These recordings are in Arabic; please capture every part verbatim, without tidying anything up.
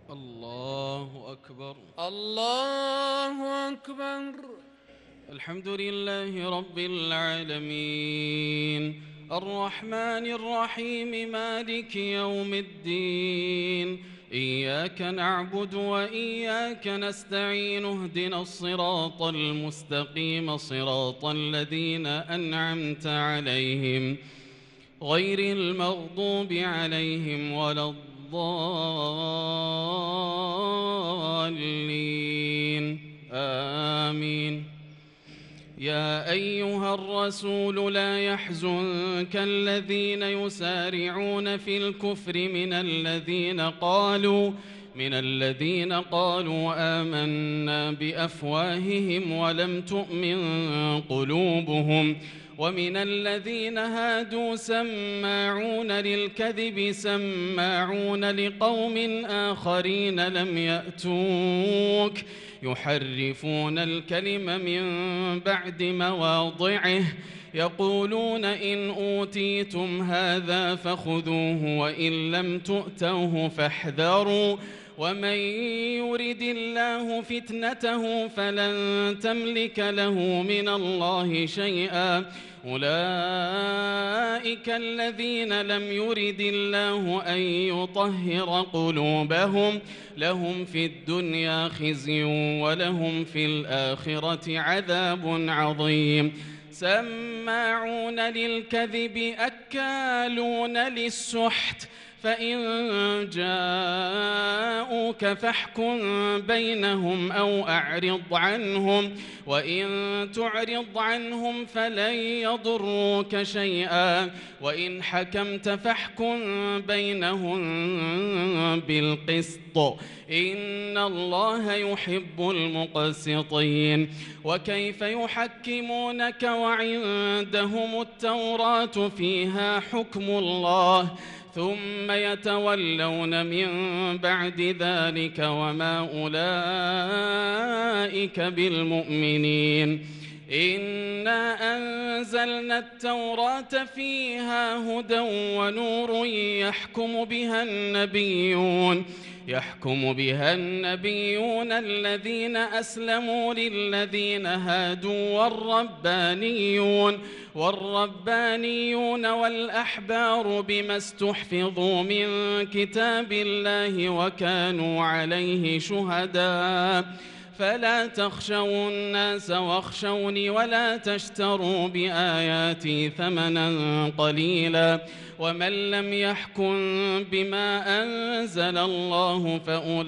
الله أكبر. الله أكبر. الحمد لله رب العالمين الرحمن الرحيم مالك يوم الدين، إياك نعبد وإياك نستعين، اهدنا الصراط المستقيم صراط الذين أنعمت عليهم غير المغضوب عليهم ولا الضالين، آمين. يا أيها الرسول لا يحزنك الذين يسارعون في الكفر من الذين قالوا من الذين قالوا آمنا بأفواههم ولم تؤمن قلوبهم، ومن الذين هادوا سماعون للكذب سماعون لقوم آخرين لم يأتوك يحرفون الكلم من بعد مواضعه، يقولون إن أوتيتم هذا فخذوه وإن لم تؤتوه فاحذروا، ومن يرد الله فتنته فلن تملك له من الله شيئا، أولئك الذين لم يرد الله أن يطهر قلوبهم، لهم في الدنيا خزي ولهم في الآخرة عذاب عظيم. سماعون للكذب أكالون للسحت، فإن جاءوك فاحكم بينهم أو أعرض عنهم، وإن تعرض عنهم فلن يضروك شيئا، وإن حكمت فاحكم بينهم بالقسط، إن الله يحب المقسطين. وكيف يحكمونك وعندهم التوراة فيها حكم الله ثم يتولون من بعد ذلك وما أولئك بالمؤمنين. إنا أنزلنا التوراة فيها هدى ونور يحكم بها النبيون يحكم بها النبيون الذين أسلموا للذين هادوا والربانيون والربانيون والأحبار بما استحفظوا من كتاب الله وكانوا عليه شهداء، فلا تخشوا الناس واخشوني ولا تشتروا بآياتي ثمنا قليلا، ومن لم يحكم بما أنزل الله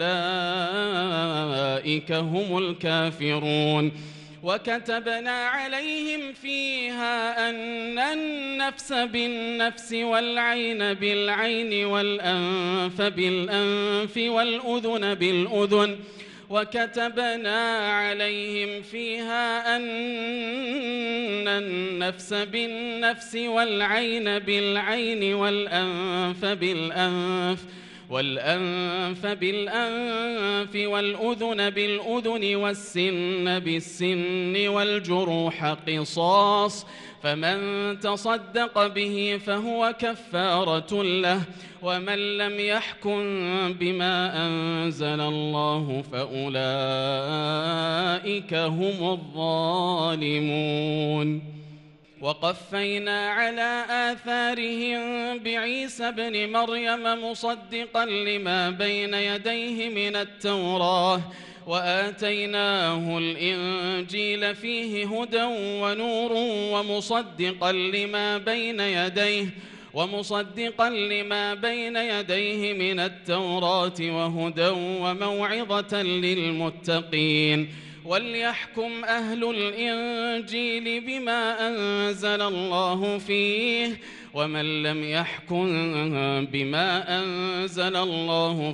فأولئك هم الكافرون. وكتبنا عليهم فيها أن النفس بالنفس والعين بالعين والأنف بالأنف والأذن بالأذن وكتبنا عليهم فيها أن النفس بالنفس والعين بالعين والأنف بالأنف والأنف بالأنف والأذن بالأذن والسن بالسن والجروح قصاص، فمن تصدق به فهو كفارة له، ومن لم يحكم بما أنزل الله فأولئك هم الظالمون. وقفينا على آثارهم بعيسى ابن مريم مصدقا لما بين يديه من التوراة، وآتيناه الإنجيل فيه هدى ونور ومصدقا لما بين يديه ومصدقا لما بين يديه من التوراة وهدى وموعظة للمتقين. وليحكم أهل الإنجيل بما أنزل الله فيه، ومن لم يحكم بما أنزل الله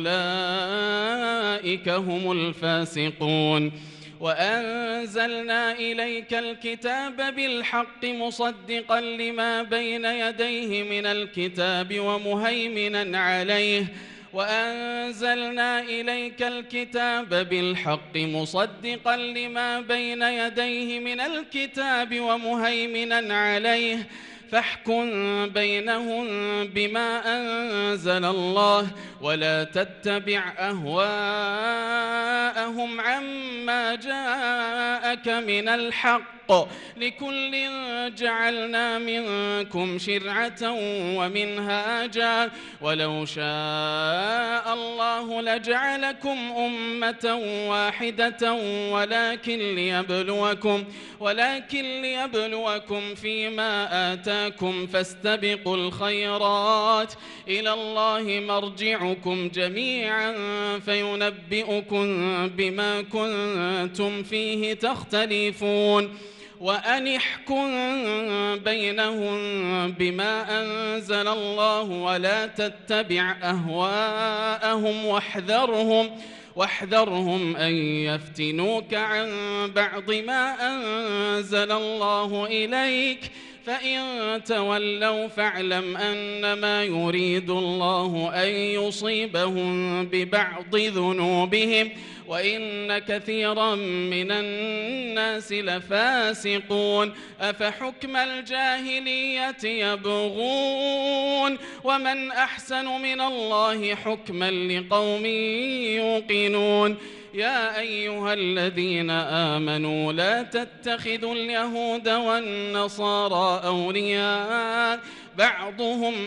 فأولئك هم الفاسقون. وأنزلنا إليك الكتاب بالحق مصدقا لما بين يديه من الكتاب ومهيمنا عليه وأنزلنا إليك الكتاب بالحق مصدقا لما بين يديه من الكتاب ومهيمنا عليه فاحكم بينهم بما أنزل الله ولا تتبع أهواءهم عما جاءك من الحق، لكل جعلنا منكم شرعة ومنهاجا ولو شاء الله لجعلكم أمة واحدة ولكن ليبلوكم ولكن ليبلوكم فيما آتاكم فاستبقوا الخيرات إلى الله مرجعكم جميعا فينبئكم بما كنتم فيه تختلفون. وأن احكم بينهم بما أنزل الله ولا تتبع أهواءهم واحذرهم واحذرهم أن يفتنوك عن بعض ما أنزل الله إليك، فإن تولوا فاعلم أنما يريد الله أن يصيبهم ببعض ذنوبهم وإن كثيرا من الناس لفاسقون. أفحكم الجاهلية يبغون ومن أحسن من الله حكما لقوم يوقنون. يا أيها الذين آمنوا لا تتخذوا اليهود والنصارى أولياء بعضهم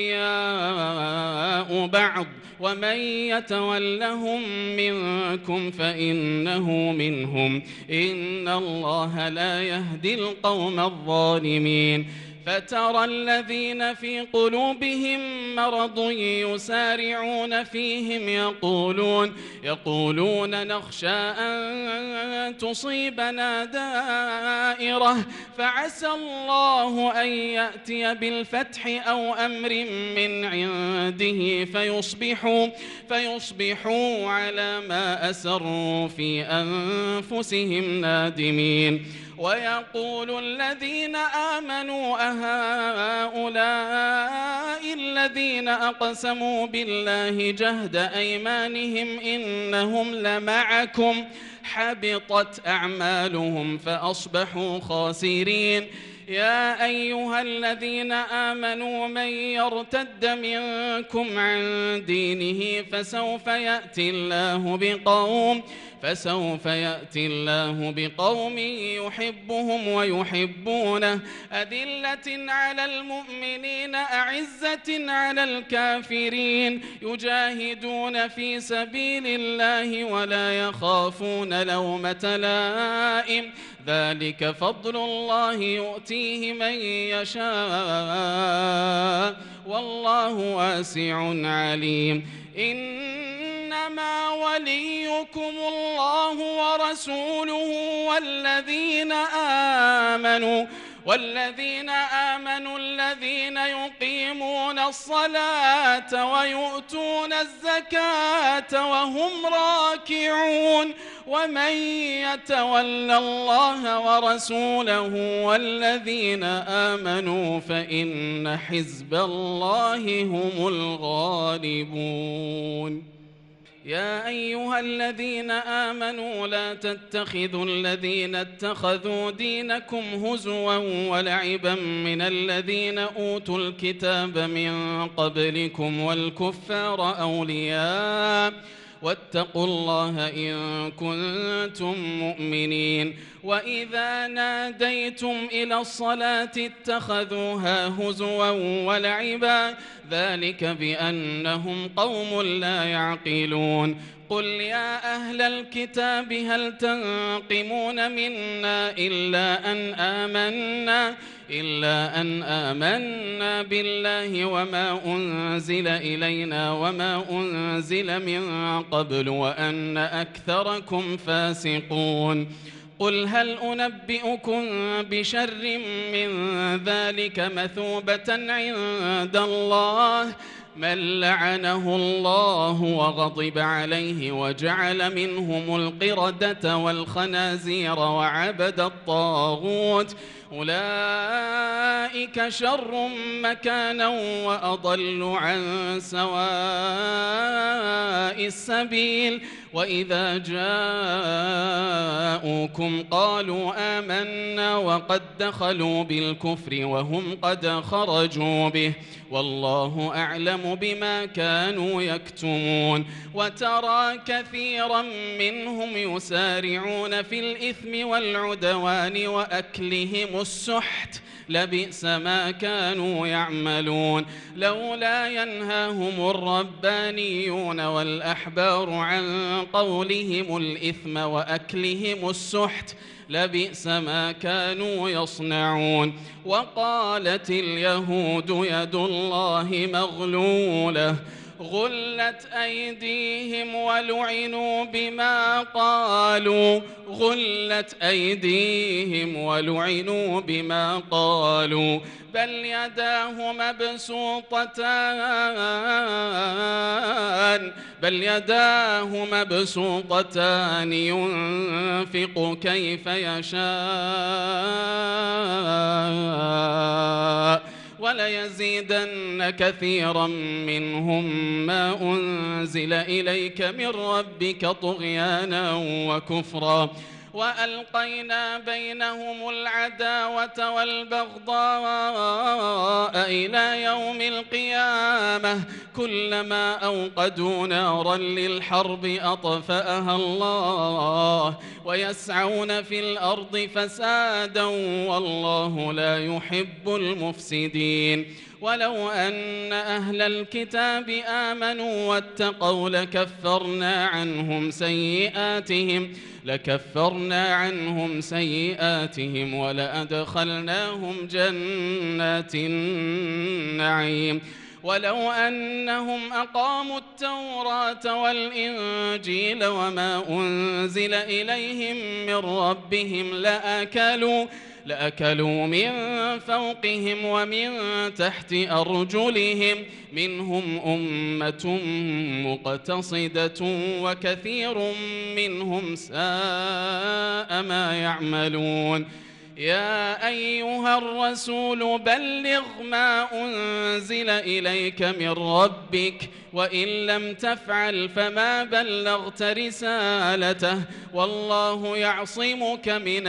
أولياء بعض ومن يتولهم منكم فإنه منهم إن الله لا يهدي القوم الظالمين. فترى الذين في قلوبهم مرض يسارعون فيهم يقولون يقولون نخشى أن تصيبنا دائرة فعسى الله أن يأتي بالفتح أو أمر من عنده فيصبحوا فيصبحوا على ما أسروا في أنفسهم نادمين. ويقول الذين آمنوا أهؤلاء الذين أقسموا بالله جهد أيمانهم إنهم لمعكم حبطت أعمالهم فأصبحوا خاسرين. يا أيها الذين آمنوا من يرتد منكم عن دينه فسوف يأتي الله بقوم فسوف يأتي الله بقوم يحبهم ويحبونه أذلة على المؤمنين أعزة على الكافرين يجاهدون في سبيل الله ولا يخافون لومة لائم ذلك فضل الله يؤتيه من يشاء والله واسع عليم. إنما وليكم الله ورسوله والذين آمنوا والذين آمنوا الذين يقيمون الصلاة ويؤتون الزكاة وهم راكعون ومن يتولى الله ورسوله والذين آمنوا فإن حزب الله هم الغالبون. يا أيها الذين آمنوا لا تتخذوا الذين اتخذوا دينكم هزوا ولعبا من الذين أوتوا الكتاب من قبلكم والكفار أولياء واتقوا الله إن كنتم مؤمنين. وإذا ناديتم إلى الصلاة اتخذوها هزوا ولعبا ذلك بأنهم قوم لا يعقلون. قل يا أهل الكتاب هل تنقمون منا إلا أن آمنا إلا أن آمنا بالله وما أنزل إلينا وما أنزل من قبل وأن أكثركم فاسقون. قل هل أنبئكم بشر من ذلك مثوبة عند الله من لعنه الله وغضب عليه وجعل منهم القردة والخنازير وعبد الطاغوت أولئك شر مكانا وأضل عن سواء السبيل. وإذا جاءوكم قالوا آمنا وقد دخلوا بالكفر وهم قد خرجوا به والله أعلم بما كانوا يكتمون وترى كثيرا منهم يسارعون في الإثم والعدوان وأكلهم السحت لبئس ما كانوا يعملون لولا ينهاهم الربانيون والأحبار عن قولهم الإثم وأكلهم السحت لبئس ما كانوا يصنعون وقالت اليهود يد الله مغلولة غلت أيديهم ولعنوا بما قالوا غلت أيديهم ولعنوا بما قالوا بل يداه مبسوطتان بل يداه مبسوطتان ينفق كيف يشاء وليزيدن كثيرا منهم ما أنزل إليك من ربك طغيانا وكفرا وألقينا بينهم العداوة والبغضاء إلى يوم القيامة كلما أوقدوا نارا للحرب أطفأها الله ويسعون في الأرض فسادا والله لا يحب المفسدين ولو أن أهل الكتاب آمنوا واتقوا لكفرنا عنهم سيئاتهم لكفرنا عنهم سيئاتهم ولأدخلناهم جنات النعيم ولو أنهم أقاموا التوراة والإنجيل وما أنزل إليهم من ربهم لأكلوا لأكلوا من فوقهم ومن تحت أرجلهم منهم أمة مقتصدة وكثير منهم ساء ما يعملون يا أيها الرسول بلغ ما أنزل إليك من ربك وإن لم تفعل فما بلغت رسالته والله يعصمك من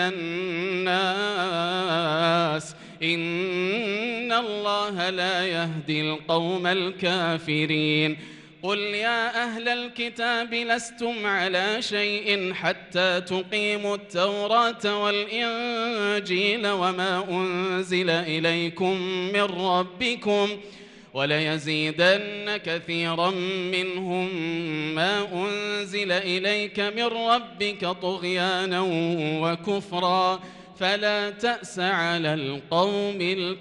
الناس إن الله لا يهدي القوم الكافرين قل يا أهل الكتاب لستم على شيء حتى تقيموا التوراة والإنجيل وما أنزل إليكم من ربكم وليزيدن كثيرا منهم ما أنزل إليك من ربك طغيانا وكفرا فلا تأس على القوم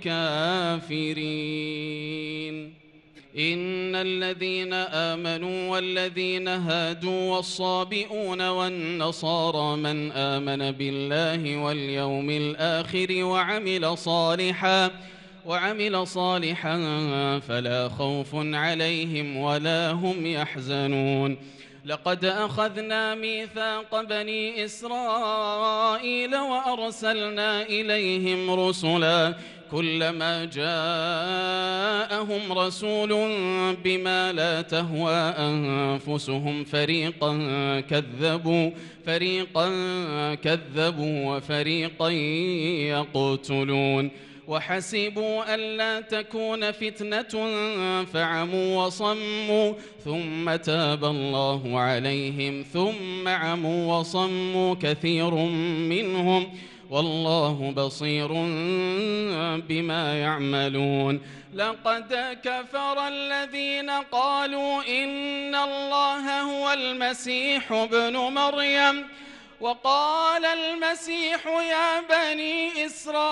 الكافرين إن الذين آمنوا والذين هادوا والصابئون والنصارى من آمن بالله واليوم الآخر وعمل صالحا وعمل صالحا فلا خوف عليهم ولا هم يحزنون لقد أخذنا ميثاق بني إسرائيل وأرسلنا إليهم رسلا كلما جاءهم رسول بما لا تهوى أنفسهم فريقا كذبوا فريقا كذبوا وفريقا يقتلون وحسبوا ألا تكون فتنة فعموا وصموا ثم تاب الله عليهم ثم عموا وصموا كثير منهم والله بصير بما يعملون لقد كفر الذين قالوا إن الله هو المسيح ابن مريم وقال المسيح يا بني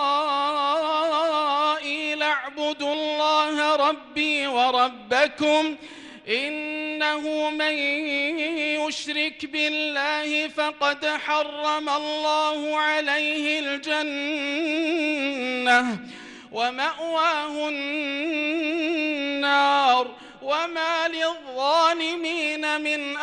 إسرائيل اعبدوا الله ربي وربكم إنه من يشرك بالله فقد حرم الله عليه الجنة ومأواه النار وما للظالمين من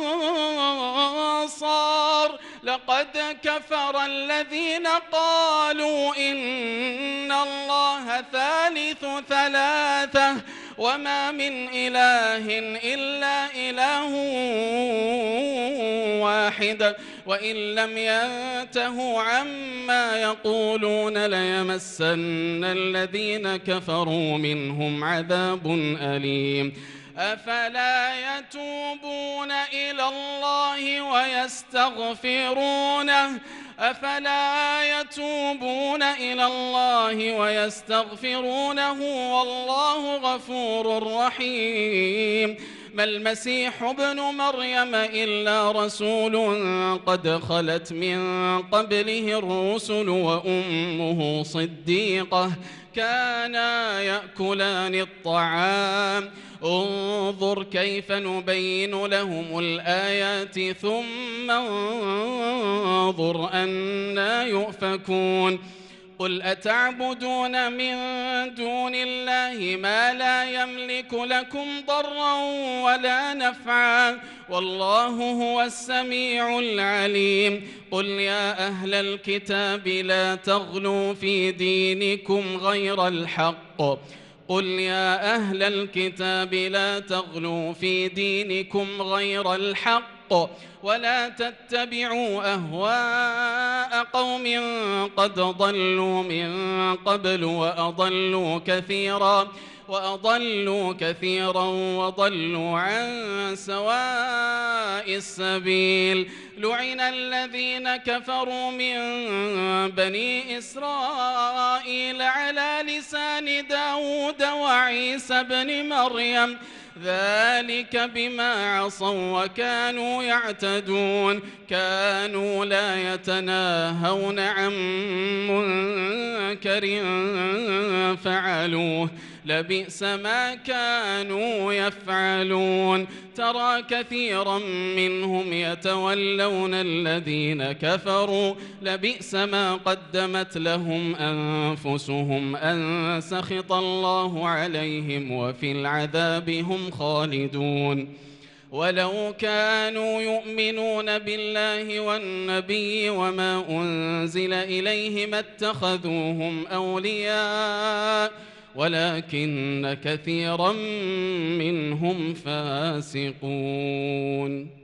أنصار لقد كفر الذين قالوا إن الله ثالث ثلاثة وما من إله إلا إله واحد وإن لم ينتهوا عما يقولون ليمسن الذين كفروا منهم عذاب أليم أفلا يتوبون إلى الله ويستغفرونه أفلا يتوبون إلى الله ويستغفرونه والله غفور رحيم ما المسيح ابن مريم إلا رسول قد خلت من قبله الرسل وأمه صديقة كانا يأكلان الطعام انظر كيف نبين لهم الآيات ثم انظر أنى يؤفكون قل أتعبدون من دون الله ما لا يملك لكم ضرا ولا نفعا والله هو السميع العليم قل يا أهل الكتاب لا تغلوا في دينكم غير الحق قل يا أهل الكتاب لا تغلوا في دينكم غير الحق ولا تتبعوا أهواء قوم قد ضلوا من قبل وأضلوا كثيرا وأضلوا كثيرا وضلوا عن سواء السبيل لعن الذين كفروا من بني إسرائيل على لسان داود وعيسى بن مريم ذلك بما عصوا وكانوا يعتدون كانوا لا يتناهون عن منكر فعلوه لبئس ما كانوا يفعلون ترى كثيرا منهم يتولون الذين كفروا لبئس ما قدمت لهم أنفسهم أن سخط الله عليهم وفي العذاب هم خالدون ولو كانوا يؤمنون بالله والنبي وما أنزل إليه ما اتخذوهم أولياء ولكن كثيرا منهم فاسقون.